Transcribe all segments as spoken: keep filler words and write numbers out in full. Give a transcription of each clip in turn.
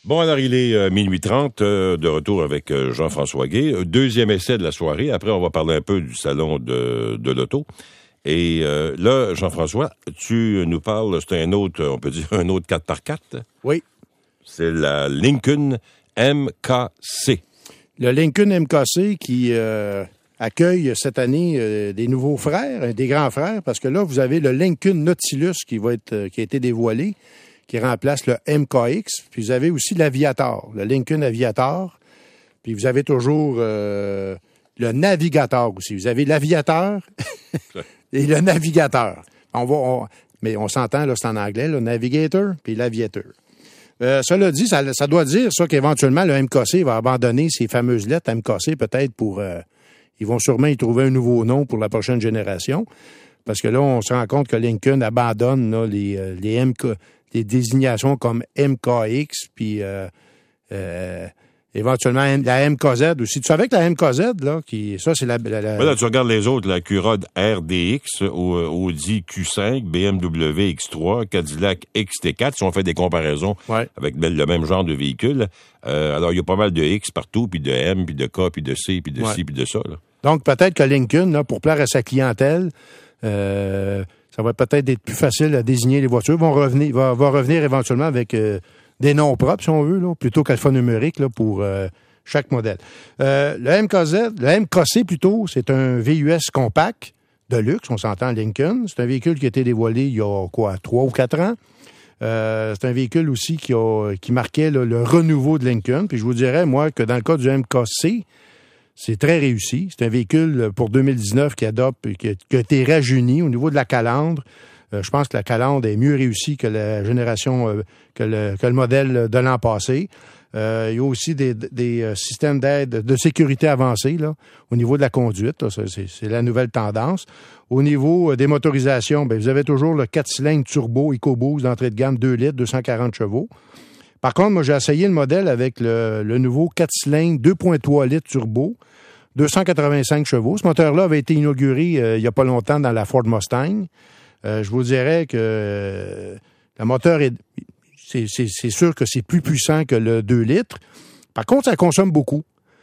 Bon, alors il est euh, minuit trente, euh, de retour avec euh, Jean-François Guay. Deuxième essai de la soirée. Après, on va parler un peu du salon de, de l'auto. Et euh, là, Jean-François, tu nous parles, c'est un autre, on peut dire un autre quatre par quatre. Oui. C'est la Lincoln M K C. Le Lincoln M K C qui euh, accueille cette année euh, des nouveaux frères, des grands frères, parce que là, vous avez le Lincoln Nautilus qui va être, euh, qui a été dévoilé, qui remplace le M K X. Puis vous avez aussi l'Aviator, le Lincoln Aviator. Puis vous avez toujours euh, le Navigator aussi. Vous avez l'Aviateur et le Navigateur. On va, on, mais on s'entend, là, c'est en anglais, le Navigator puis l'Aviator. Euh, cela dit, ça, ça doit dire ça qu'éventuellement le M K C va abandonner ces fameuses lettres M K C peut-être pour... Euh, ils vont sûrement y trouver un nouveau nom pour la prochaine génération. Parce que là, on se rend compte que Lincoln abandonne là, les, euh, les M K, les désignations comme M K X, puis euh, euh, éventuellement la M K Z aussi. Tu savais que la M K Z, là, qui ça, c'est la... la, la... Là, tu regardes les autres, la Acura R D X, Audi Q cinq, B M W X trois, Cadillac X T quatre, si on fait des comparaisons ouais. avec le même genre de véhicule. Euh, alors, il y a pas mal de X partout, puis de M, puis de K, puis de C, puis de ouais. ci, puis de ça. Là. Donc, peut-être que Lincoln, là, pour plaire à sa clientèle, euh, ça va peut-être être plus facile à désigner les voitures. Vont revenir, va, va revenir éventuellement avec euh, des noms propres, si on veut, là, plutôt qu'alphanumérique là, pour euh, chaque modèle. Euh, le M K Z, le M K C plutôt, c'est un V U S compact de luxe, on s'entend Lincoln. C'est un véhicule qui a été dévoilé il y a quoi, trois ou quatre ans. Euh, c'est un véhicule aussi qui a qui marquait là, le renouveau de Lincoln. Puis je vous dirais, moi, que dans le cas du M K C, c'est très réussi. C'est un véhicule pour deux mille dix-neuf qui adopte, qui a, qui a été rajeuni au niveau de la calandre. Euh, je pense que la calandre est mieux réussie que la génération, euh, que, le, que le modèle de l'an passé. Euh, il y a aussi des, des systèmes d'aide de sécurité avancés là, au niveau de la conduite. Là, c'est, c'est la nouvelle tendance. Au niveau des motorisations, ben, vous avez toujours le quatre cylindres turbo EcoBoost d'entrée de gamme deux litres, deux cent quarante chevaux. Par contre, moi, j'ai essayé le modèle avec le, le nouveau quatre cylindres deux virgule trois litres turbo, deux cent quatre-vingt-cinq chevaux. Ce moteur-là avait été inauguré euh, il n'y a pas longtemps dans la Ford Mustang. Euh, je vous dirais que euh, le moteur est... C'est, c'est, c'est sûr que c'est plus puissant que le deux litres. Par contre, ça consomme beaucoup.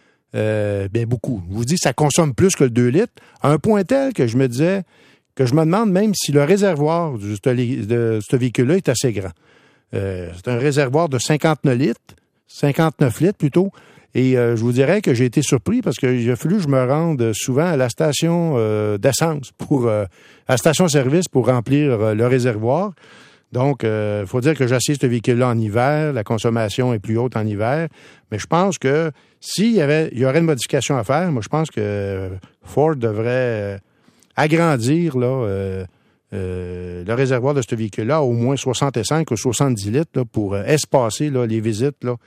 Euh, bien, beaucoup. Je vous dis, ça consomme plus que le deux litres. À un point tel que je me disais, que je me demande même si le réservoir de ce, de ce véhicule-là est assez grand. Euh, c'est un réservoir de cinquante-neuf litres, cinquante-neuf litres plutôt. Et euh, je vous dirais que j'ai été surpris parce qu'il a fallu que je me rende souvent à la station euh, d'essence, pour euh, à la station-service pour remplir euh, le réservoir. Donc, il euh, faut dire que j'assiste ce véhicule-là en hiver. La consommation est plus haute en hiver. Mais je pense que s'il y avait, il y aurait une modification à faire, moi, je pense que Ford devrait euh, agrandir là, euh, euh, le réservoir de ce véhicule-là à au moins soixante-cinq ou soixante-dix litres là, pour euh, espacer là, les visites là,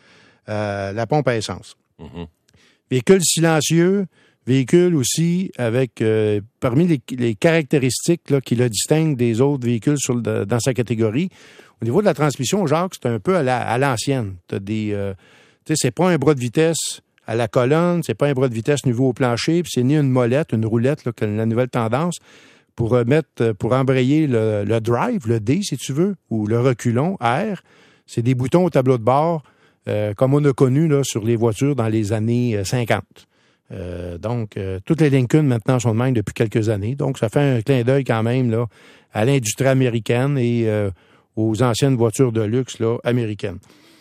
à la pompe à essence. Mm-hmm. Véhicule silencieux, véhicule aussi avec, euh, parmi les, les caractéristiques là, qui le distinguent des autres véhicules sur le, dans sa catégorie, au niveau de la transmission, Jacques, c'est un peu à, la, à l'ancienne. T'as des, euh, tu sais, c'est pas un bras de vitesse à la colonne, c'est pas un bras de vitesse niveau au plancher, puis c'est ni une molette, une roulette, là, que la nouvelle tendance, pour mettre, pour embrayer le, le drive, le D, si tu veux, ou le reculon, R. C'est des boutons au tableau de bord, euh, comme on a connu là, sur les voitures dans les années cinquante. Euh, donc, euh, toutes les Lincoln maintenant sont de même depuis quelques années. Donc, ça fait un clin d'œil quand même là à l'industrie américaine et euh, aux anciennes voitures de luxe là américaines.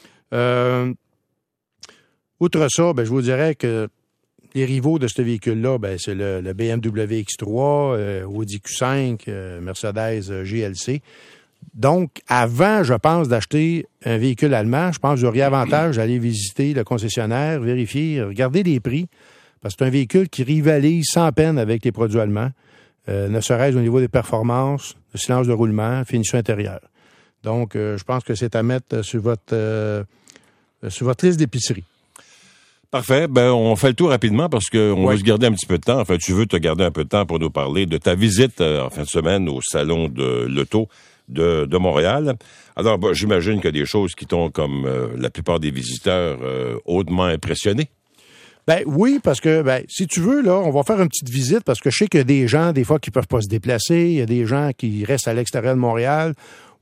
Euh, outre ça, ben, je vous dirais que les rivaux de ce véhicule-là, ben, c'est le, le B M W X trois, euh, Audi Q cinq, euh, Mercedes euh, G L C. Donc, avant, je pense, d'acheter un véhicule allemand, je pense que vous auriez avantage d'aller visiter le concessionnaire, vérifier, regarder les prix. Parce que c'est un véhicule qui rivalise sans peine avec les produits allemands, euh, ne serait-ce au niveau des performances, de silence de roulement, finition intérieure. Donc, euh, je pense que c'est à mettre sur votre euh, sur votre liste d'épicerie. Parfait. Ben, on fait le tour rapidement parce qu'on ouais. veut se garder un petit peu de temps. Enfin, tu veux te garder un peu de temps pour nous parler de ta visite euh, en fin de semaine au Salon de l'Auto de, de Montréal. Alors, ben, j'imagine qu'il y a des choses qui t'ont, comme euh, la plupart des visiteurs, euh, hautement impressionné. Ben oui, parce que ben si tu veux, là, on va faire une petite visite parce que je sais qu'il y a des gens, des fois, qui peuvent pas se déplacer. Il y a des gens qui restent à l'extérieur de Montréal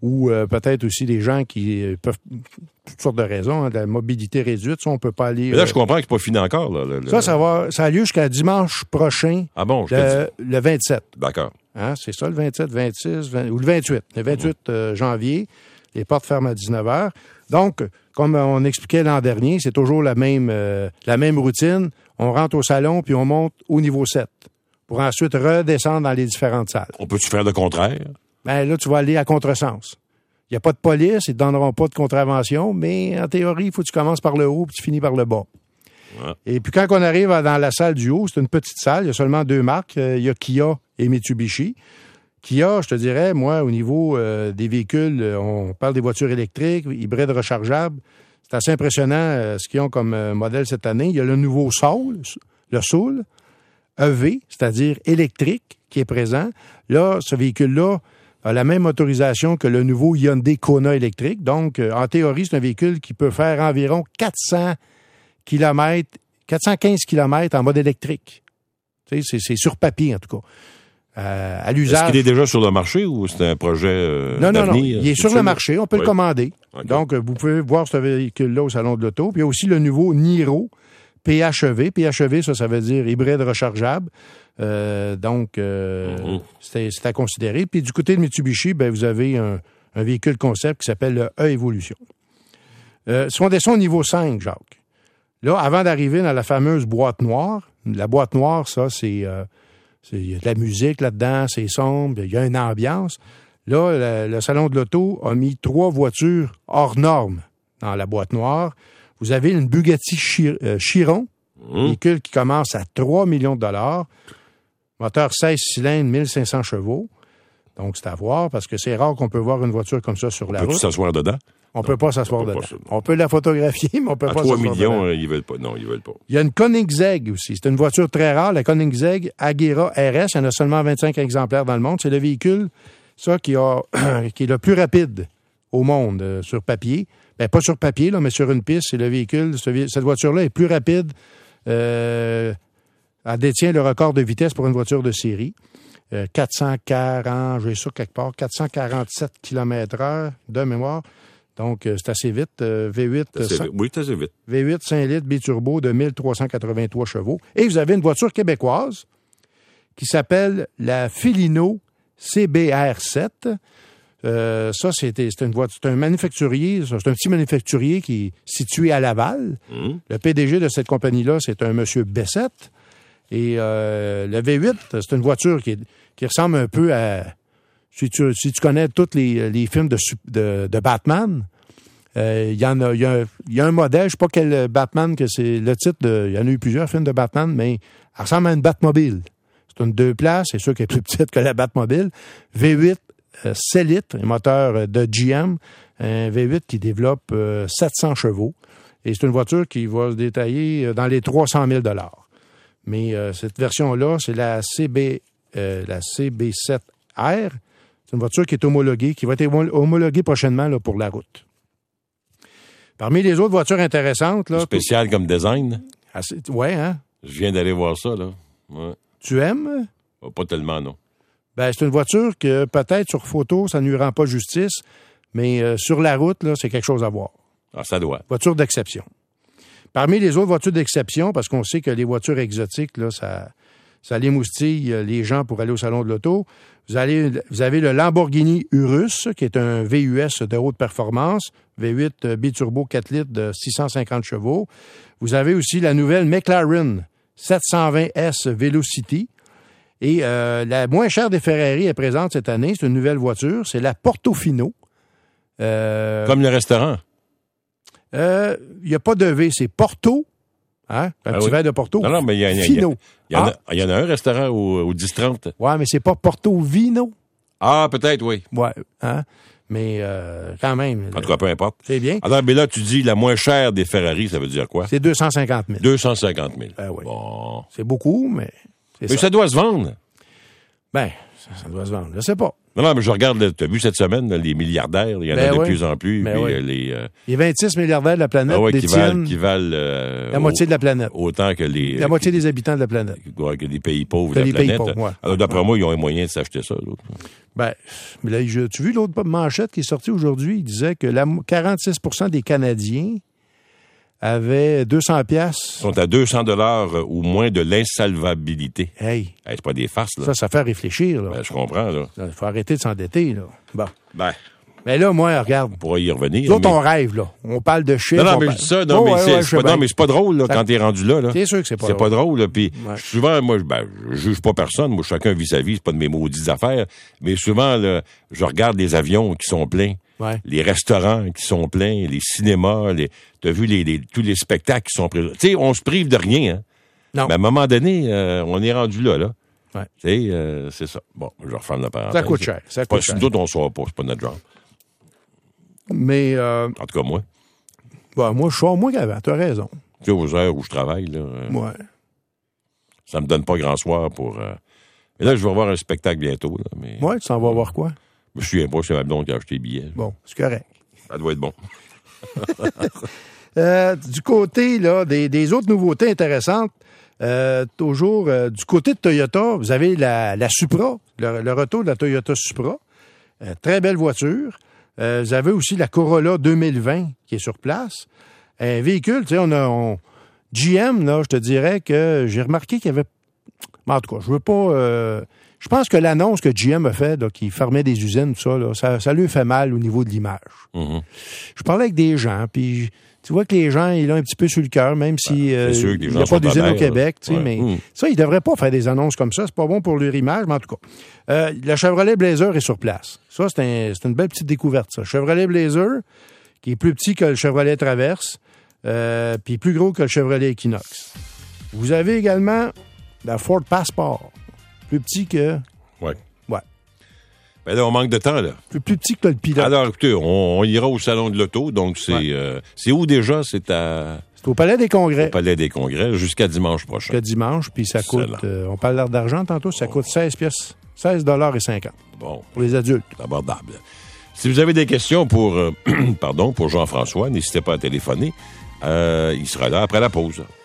ou euh, peut-être aussi des gens qui euh, peuvent, toutes sortes de raisons, hein, de la mobilité réduite, ça, on peut pas aller... Mais là, euh, je comprends que c'est pas fini encore. Là, le, le... Ça, ça va, ça a lieu jusqu'à dimanche prochain, ah bon, je le, le vingt-sept. D'accord. Hein, c'est ça, le vingt-sept, vingt-six, vingt, ou le vingt-huit. Le vingt-huit mmh. euh, janvier, les portes ferment à dix-neuf heures. Donc, comme on expliquait l'an dernier, c'est toujours la même, euh, la même routine. On rentre au salon, puis on monte au niveau sept, pour ensuite redescendre dans les différentes salles. On peut-tu faire le contraire? Ben là, tu vas aller à contresens. Il n'y a pas de police, ils ne te donneront pas de contravention, mais en théorie, il faut que tu commences par le haut puis tu finis par le bas. Ouais. Et puis quand on arrive dans la salle du haut, c'est une petite salle, il y a seulement deux marques, il y a Kia et Mitsubishi. Kia, je te dirais, moi, au niveau euh, des véhicules, on parle des voitures électriques, hybrides rechargeables. C'est assez impressionnant euh, ce qu'ils ont comme euh, modèle cette année. Il y a le nouveau Soul, le Soul, E V, c'est-à-dire électrique, qui est présent. Là, ce véhicule-là a la même motorisation que le nouveau Hyundai Kona électrique. Donc, euh, en théorie, c'est un véhicule qui peut faire environ quatre cents kilomètres, quatre cent quinze kilomètres en mode électrique. Tu sais, c'est, c'est sur papier, en tout cas. Euh, à l'usage. Est-ce qu'il est déjà sur le marché ou c'est un projet euh, non, non, d'avenir? Non, il est sur le marché. On peut oui. le commander. Okay. Donc, vous pouvez voir ce véhicule-là au Salon de l'Auto. Puis, il y a aussi le nouveau Niro P H E V. P H E V, ça, ça veut dire hybride rechargeable. Euh, donc, euh, mm-hmm. c'est, c'est à considérer. Puis, du côté de Mitsubishi, ben, vous avez un, un véhicule concept qui s'appelle le E-Evolution. Euh, si on descend au niveau cinq, Jacques, là, avant d'arriver dans la fameuse boîte noire, la boîte noire, ça, c'est... Euh, il y a de la musique là-dedans, c'est sombre, il y a une ambiance. Là, le, le Salon de l'Auto a mis trois voitures hors normes dans la boîte noire. Vous avez une Bugatti Chir- euh, Chiron, mmh. véhicule qui commence à trois millions de dollars, moteur seize cylindres, mille cinq cents chevaux. Donc, c'est à voir, parce que c'est rare qu'on peut voir une voiture comme ça sur on la route. Peut-tu s'asseoir dedans? On ne peut pas s'asseoir dedans. Pas on peut la photographier, mais on ne peut à pas s'asseoir s'asseoir dedans. trois millions, dedans. Euh, ils veulent pas. Non, ils veulent pas. Il y a une Koenigsegg aussi. C'est une voiture très rare, la Koenigsegg Agera R S. Il y en a seulement vingt-cinq exemplaires dans le monde. C'est le véhicule, ça, qui, a, qui est le plus rapide au monde euh, sur papier. Ben, pas sur papier, là, mais sur une piste. C'est le véhicule. Cette voiture-là est plus rapide. Euh, elle détient le record de vitesse pour une voiture de série. Euh, quatre cent quarante, j'ai ça quelque part, quatre cent quarante-sept kilomètres heure de mémoire. Donc, euh, c'est assez vite. Euh, V huit, assez vite. Oui, c'est assez vite. V huit cinq litres biturbo de mille trois cent quatre-vingt-trois chevaux. Et vous avez une voiture québécoise qui s'appelle la Filino C B R sept. Euh, ça, c'était, c'est une voiture, c'est un manufacturier, c'est un petit manufacturier qui est situé à Laval. Mmh. Le P D G de cette compagnie-là, c'est un monsieur Bessette. Et euh, le V huit, c'est une voiture qui, qui ressemble un peu à... Si tu, si tu connais tous les, les films de, de, de Batman, euh, il y en a, il y a, il y a un modèle, je sais pas quel Batman que c'est le titre, de, il y en a eu plusieurs films de Batman, mais elle ressemble à une Batmobile. C'est une deux places, c'est sûr qu'elle est plus petite que la Batmobile. V huit, euh, sept litres, un moteur de G M, un V huit qui développe euh, sept cents chevaux. Et c'est une voiture qui va se détailler dans les trois cent mille dollars. Mais euh, cette version-là, c'est la C B, euh, la C B sept R. C'est une voiture qui est homologuée, qui va être homologuée prochainement là, pour la route. Parmi les autres voitures intéressantes... Là, spécial comme design. Oui, hein? Je viens d'aller voir ça, là. Ouais. Tu aimes? Oh, pas tellement, non. Ben, c'est une voiture que peut-être sur photo, ça ne lui rend pas justice, mais euh, sur la route, là, c'est quelque chose à voir. Ah, ça doit. Voiture d'exception. Parmi les autres voitures d'exception, parce qu'on sait que les voitures exotiques, là, ça, ça émoustille les gens pour aller au Salon de l'Auto, vous, allez, vous avez le Lamborghini Urus, qui est un V U S de haute performance, V huit biturbo quatre litres de six cent cinquante chevaux. Vous avez aussi la nouvelle McLaren sept cent vingt S Velocity. Et euh, la moins chère des Ferrari est présente cette année, c'est une nouvelle voiture, c'est la Portofino. Euh, Comme le restaurant. Il euh, n'y a pas de V, c'est Porto. Hein? Un ah petit oui. verre de Porto. Non, non, mais il y, y, Fino. y, y, ah. y, y en a un restaurant au, au dix trente. Ouais, mais c'est pas Porto Vino. Ah, peut-être, oui. Ouais, hein? Mais euh, quand même. En tout cas, peu importe. C'est bien. Alors, mais là, tu dis la moins chère des Ferrari, ça veut dire quoi? C'est deux cent cinquante mille. deux cent cinquante mille. Ben oui. Bon. C'est beaucoup, mais c'est mais ça. ça doit se vendre. Ben, ça, ça doit se vendre. Je sais pas. Non, non, mais je regarde, tu as vu cette semaine, là, les milliardaires, il y en ben a de oui. plus en plus. Ben puis, oui. euh, les, euh, les vingt-six milliardaires de la planète ah ouais, qui détiennent valent, qui valent euh, la moitié de la planète. Autant que les... La moitié des habitants de la planète. Ouais, que les pays pauvres Que de la les pays planète. pauvres, ouais. Alors, d'après ouais. moi, ils ont les moyens de s'acheter ça. Là. Ben, mais là, je, tu as vu l'autre manchette qui est sortie aujourd'hui? Il disait que la, quarante-six pour cent des Canadiens avaient deux cents piastres. Ils sont à deux cents dollars ou moins de l'insalvabilité. Hey! Hey, c'est pas des farces, là. Ça, ça fait réfléchir, là. Ben, je comprends, là. Il faut arrêter de s'endetter, là. Bon. Ben, mais là, moi, regarde. on pourra y revenir. Nous autres, mais... on rêve, là. On parle de chiffres. Non, non, mais parle... je dis ça, non, oh, mais ouais, c'est, ouais, c'est pas, non, mais c'est pas drôle, là, ça... quand t'es rendu là, là. C'est sûr que c'est pas c'est drôle. pas drôle, là. Puis, ouais. souvent, moi, je, ben, je juge pas personne. Moi, chacun vit sa vie. C'est pas de mes maudites affaires. Mais souvent, là, je regarde les avions qui sont pleins. Ouais. Les restaurants qui sont pleins, les cinémas, les, t'as vu les, les, tous les spectacles qui sont présents. Tu sais, on se prive de rien, hein. Non. Mais à un moment donné, euh, on est rendu là, là. Ouais. Tu sais, euh, c'est ça. Bon, je referme la parenthèse. Ça coûte cher. Ça Pas, coûte cher. nous autres, on ne sort pas. C'est pas notre genre. Mais, euh, En tout cas, moi. bon, moi, je sors moins qu'avant. T'as raison. Tu sais, aux heures où je travaille, là, euh, Ouais. ça me donne pas grand soir pour... Euh... Mais là, je vais voir un spectacle bientôt, là. Mais... Ouais, tu s'en vas voir quoi? Je me souviens pas, c'est ma blonde qui a acheté les billets. Bon, c'est correct. Ça doit être bon. euh, du côté, là, des, des autres nouveautés intéressantes, euh, toujours, euh, du côté de Toyota, vous avez la, la Supra, le, le retour de la Toyota Supra. Euh, très belle voiture. Euh, vous avez aussi la Corolla deux mille vingt qui est sur place. Un véhicule, tu sais, on a... On, G M, là, je te dirais que j'ai remarqué qu'il y avait... En tout cas, je veux pas... Euh, je pense que l'annonce que G M a fait, là, qui fermait des usines, tout ça, là, ça, ça lui fait mal au niveau de l'image. Mm-hmm. Je parlais avec des gens, puis tu vois que les gens, ils l'ont un petit peu sur le cœur, même si euh, il n'y a pas d'usine au Québec, tu sais, ouais. mais mm. ça, ils devraient pas faire des annonces comme ça. C'est pas bon pour leur image, mais en tout cas. Euh, la Chevrolet Blazer est sur place. Ça, c'est, un, c'est une belle petite découverte, ça. Chevrolet Blazer, qui est plus petit que le Chevrolet Traverse, euh, puis plus gros que le Chevrolet Equinox. Vous avez également la Ford Passport, plus petit que... Ouais. Ouais. Ben là, on manque de temps, là. Plus, plus petit que le pilote. Alors, écoutez, on, on ira au Salon de l'Auto, donc c'est... Ouais. Euh, c'est où déjà? C'est à... C'est au Palais des Congrès. Au Palais des Congrès, jusqu'à dimanche prochain. Jusqu'à dimanche, puis ça coûte... Euh, on parle d'argent tantôt, ça coûte seize pièces, seize dollars et cinquante Bon. pour les adultes. C'est abordable. Si vous avez des questions pour, euh, pardon, pour Jean-François, n'hésitez pas à téléphoner. Euh, il sera là après la pause.